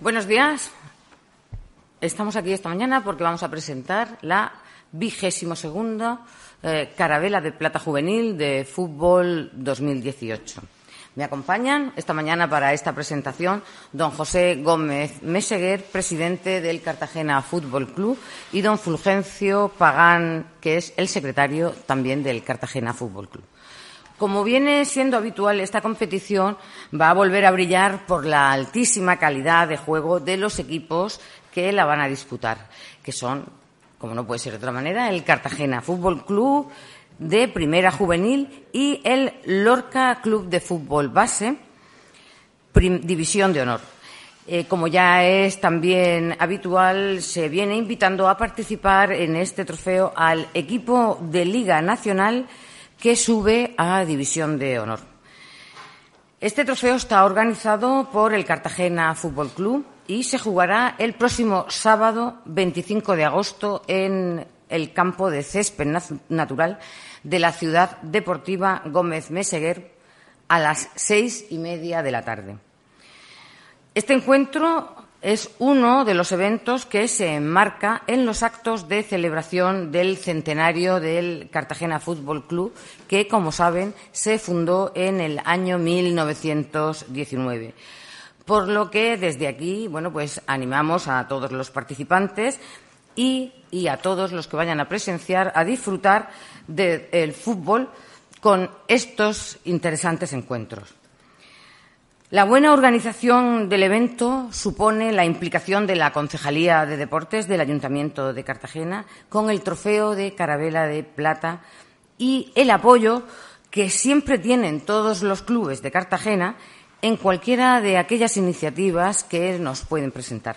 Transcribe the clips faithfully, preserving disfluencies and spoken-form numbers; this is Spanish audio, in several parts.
Buenos días. Estamos aquí esta mañana porque vamos a presentar la vigésimo segunda eh, Carabela de Plata Juvenil de Fútbol dos mil dieciocho. Me acompañan esta mañana para esta presentación don José Gómez Meseguer, presidente del Cartagena Fútbol Club, y don Fulgencio Pagán, que es el secretario también del Cartagena Fútbol Club. Como viene siendo habitual, esta competición va a volver a brillar por la altísima calidad de juego de los equipos que la van a disputar, que son, como no puede ser de otra manera, el Cartagena Fútbol Club de Primera Juvenil y el Lorca Club de Fútbol Base, División de Honor. Eh, como ya es también habitual, se viene invitando a participar en este trofeo al equipo de Liga Nacional que sube a División de Honor. Este trofeo está organizado por el Cartagena Fútbol Club y se jugará el próximo sábado veinticinco de agosto en el campo de césped natural de la Ciudad Deportiva Gómez Meseguer a las seis y media de la tarde. Este encuentro es uno de los eventos que se enmarca en los actos de celebración del centenario del Cartagena Fútbol Club, que, como saben, se fundó en el año mil novecientos diecinueve. Por lo que desde aquí, bueno, pues animamos a todos los participantes y, y a todos los que vayan a presenciar a disfrutar del fútbol con estos interesantes encuentros. La buena organización del evento supone la implicación de la Concejalía de Deportes del Ayuntamiento de Cartagena con el trofeo de Carabela de Plata y el apoyo que siempre tienen todos los clubes de Cartagena en cualquiera de aquellas iniciativas que nos pueden presentar.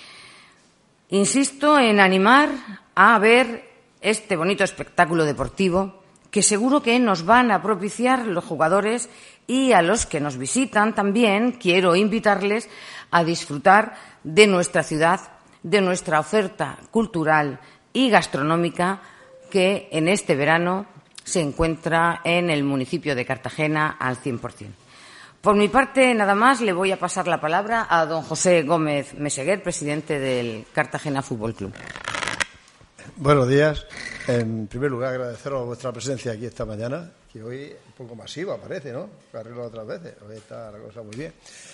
Insisto en animar a ver este bonito espectáculo deportivo que seguro que nos van a propiciar los jugadores, y a los que nos visitan también quiero invitarles a disfrutar de nuestra ciudad, de nuestra oferta cultural y gastronómica que en este verano se encuentra en el municipio de Cartagena al cien por cien. Por mi parte, nada más, le voy a pasar la palabra a don José Gómez Meseguer, presidente del Cartagena Fútbol Club. Buenos días. En primer lugar, agradeceros vuestra presencia aquí esta mañana, que hoy un poco masiva parece, ¿no? Que arreglo otras veces. Hoy está la cosa muy bien.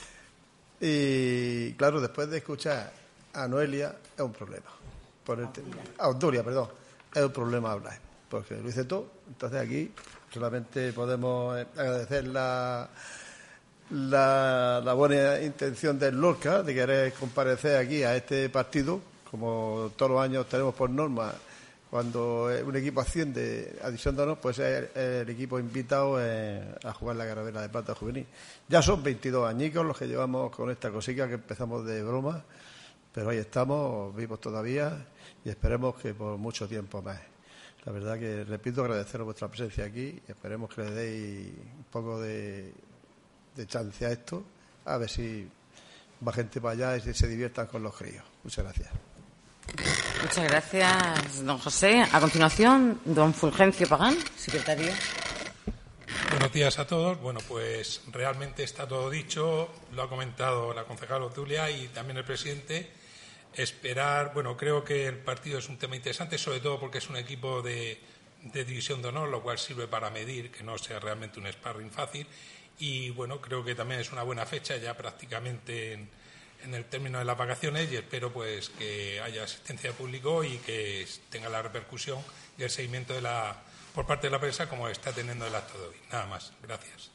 Y claro, después de escuchar a Noelia, es un problema. Ponerte, a Obdulia, perdón. Es un problema hablar, porque lo hice todo. Entonces aquí solamente podemos agradecer la, la, la buena intención del Lorca de querer comparecer aquí a este partido. Como todos los años tenemos por norma, cuando un equipo asciende a División de Honor, pues es el equipo invitado a jugar la Carabela de Plata Juvenil. Ya son veintidós añicos los que llevamos con esta cosica que empezamos de broma, pero ahí estamos, vivos todavía, y esperemos que por mucho tiempo más. La verdad que, repito, agradeceros vuestra presencia aquí y esperemos que le deis un poco de, de chance a esto, a ver si va gente para allá y si se diviertan con los críos. Muchas gracias. Muchas gracias, don José. A continuación, don Fulgencio Pagán, secretario. Buenos días a todos. Bueno, pues realmente está todo dicho, lo ha comentado la concejala Obdulia y también el presidente. Esperar, bueno, creo que el partido es un tema interesante, sobre todo porque es un equipo de, de División de Honor, lo cual sirve para medir que no sea realmente un sparring fácil. Y bueno, creo que también es una buena fecha, ya prácticamente en, en el término de las vacaciones, y espero pues que haya asistencia de público y que tenga la repercusión y el seguimiento de la, por parte de la prensa como está teniendo el acto de hoy. Nada más. Gracias.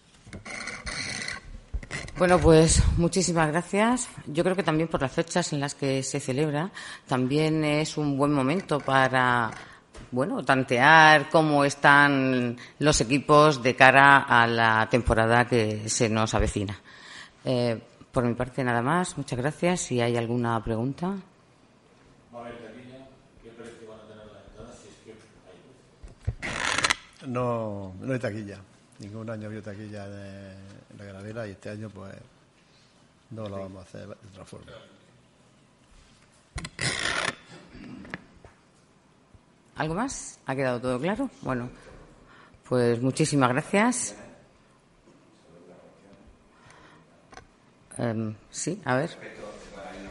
Bueno, pues muchísimas gracias. Yo creo que también por las fechas en las que se celebra también es un buen momento para, bueno, tantear cómo están los equipos de cara a la temporada que se nos avecina. Eh, por mi parte, nada más. Muchas gracias. Si hay alguna pregunta. ¿Va a haber taquilla? ¿Qué precio van a tener las entradas? Si es que hay... No, no hay taquilla. Ningún año había taquilla de la Carabela y este año pues no lo vamos a hacer de otra forma. ¿Algo más? ¿Ha quedado todo claro? Bueno, pues muchísimas gracias. Um, sí, a ver.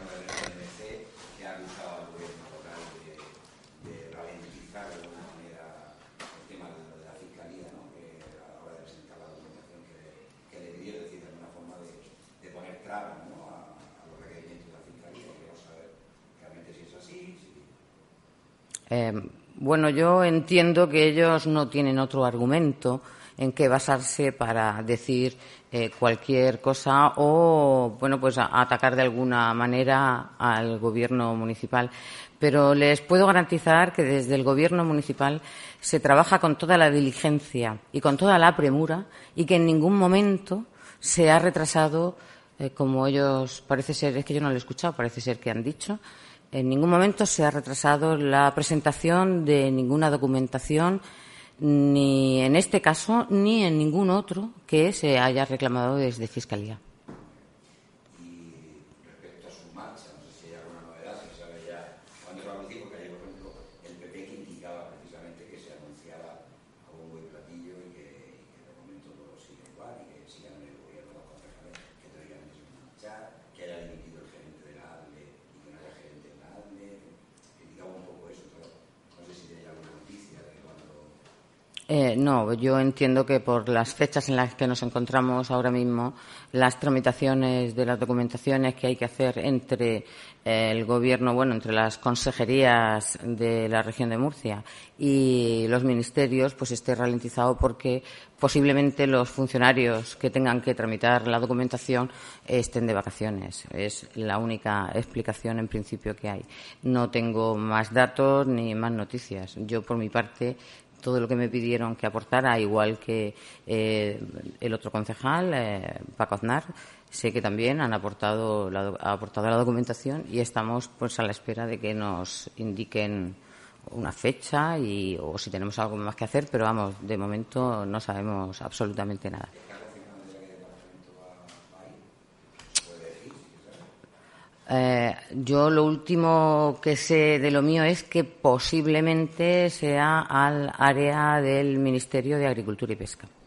Eh, bueno, yo entiendo que ellos no tienen otro argumento en qué basarse para decir eh, cualquier cosa o, bueno, pues a, a atacar de alguna manera al gobierno municipal. Pero les puedo garantizar que desde el gobierno municipal se trabaja con toda la diligencia y con toda la premura y que en ningún momento se ha retrasado, eh, como ellos parece ser, es que yo no lo he escuchado, parece ser que han dicho, en ningún momento se ha retrasado la presentación de ninguna documentación, ni en este caso ni en ningún otro que se haya reclamado desde Fiscalía. Y respecto a su marcha, no sé si hay alguna novedad, si se sabe ya cuándo se va a anunciar, porque ayer, por ejemplo, el P P criticaba precisamente que se anunciara a bombo y platillo y que, y que de momento todo siga igual y que sigan en el gobierno los concejales que teóricamente se van a marchar, que haya dimitido el gerente de la ADLE y que no haya gerente en la ADLE. Criticaba un poco eso, pero no sé si hay alguna noticia de cuándo. Eh, no, yo entiendo que por las fechas en las que nos encontramos ahora mismo, las tramitaciones de las documentaciones que hay que hacer entre eh, el Gobierno, bueno, entre las consejerías de la región de Murcia y los ministerios, pues esté ralentizado porque posiblemente los funcionarios que tengan que tramitar la documentación estén de vacaciones. Es la única explicación en principio que hay. No tengo más datos ni más noticias. Yo, por mi parte, todo lo que me pidieron que aportara, igual que eh, el otro concejal, eh, Paco Aznar, sé que también han aportado la, ha aportado la documentación y estamos pues a la espera de que nos indiquen una fecha y o si tenemos algo más que hacer, pero vamos, de momento no sabemos absolutamente nada. Eh, yo lo último que sé de lo mío es que posiblemente sea al área del Ministerio de Agricultura y Pesca.